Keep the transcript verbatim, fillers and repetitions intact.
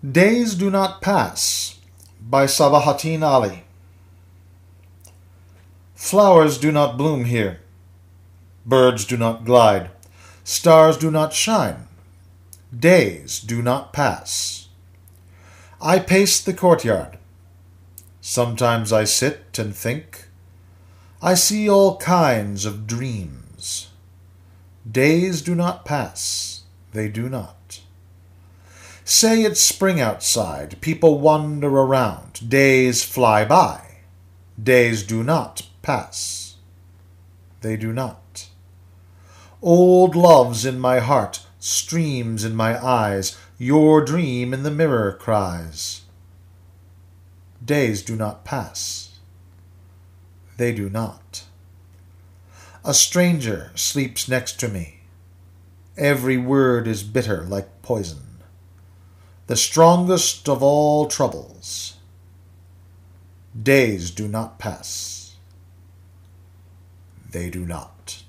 Days Do Not Pass by Sabahattin Ali. Flowers do not bloom here. Birds do not glide. Stars do not shine. Days do not pass. I pace the courtyard. Sometimes I sit and think. I see all kinds of dreams. Days do not pass. They do not. Say it's spring outside. People wander around. Days fly by. Days do not pass. They do not. Old love's in my heart, streams in my eyes. Your dream in the mirror cries. Days do not pass. They do not. A stranger sleeps next to me. Every word is bitter like poison. The strongest of all troubles. Days do not pass. They do not.